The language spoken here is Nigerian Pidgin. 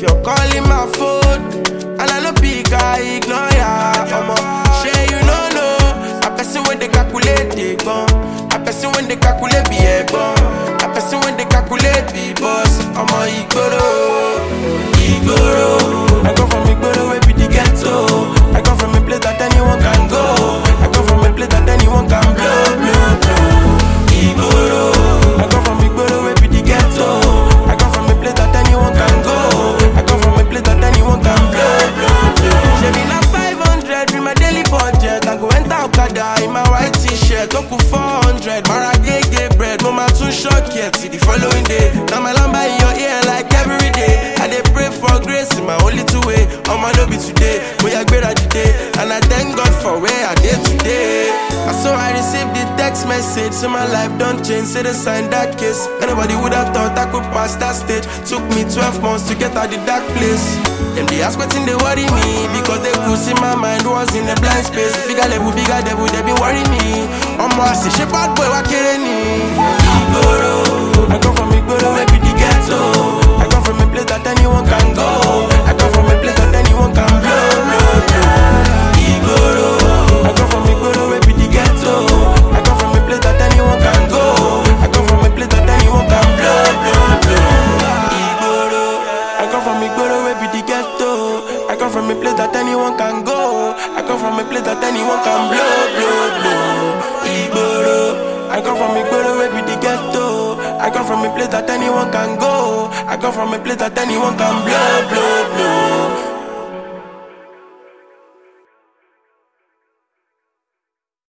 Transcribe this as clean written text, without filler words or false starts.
you're calling my phone and I no pick, I ignore ya. Shey you no know. A person when they calculate they gone. A person when they calculate be a gone. A person when they calculate be boss. Igboro. I come from Igboro, where be the ghetto. I come from a place that anyone can go. I come from a place that anyone can blow. Igboro. I come from Igboro, where be the ghetto. I come from a place that anyone can go. I come from a place that anyone can blow. She be na 500 with my daily budget. I go enter Okada in my white t-shirt. Oku 400, Mara gay bread. Mama too shock yet. See the following day. Now my lamba in your ear like every day. I dey pray for grace in my only two way. I'ma no be today, but I great today. And I thank God for where I did today. And so I received the text message, so my life don't change. Say they signed that case. Anybody would have thought I could pass that stage. Took me 12 months to get out the dark place. Them they ask what's in they worry me, because they could see my mind was in a blind space. Bigger level, bigger devil, they be worry me. I say she bad boy, what killing me? Igboro, I come from Igboro, where be the ghetto. I come from a place that anyone can go. I come from a place that anyone can blow. Igboro, I come from Igboro, where be the ghetto. I come from a place that anyone can go. I come from a place that anyone can blow. Igboro, I come from Igboro, where be the ghetto. I come from a place that anyone can go. I come from a place that anyone can blow. Igboro, I come from Igboro, where be the ghetto. I come from a place that anyone can go. I come from a place that anyone can blow.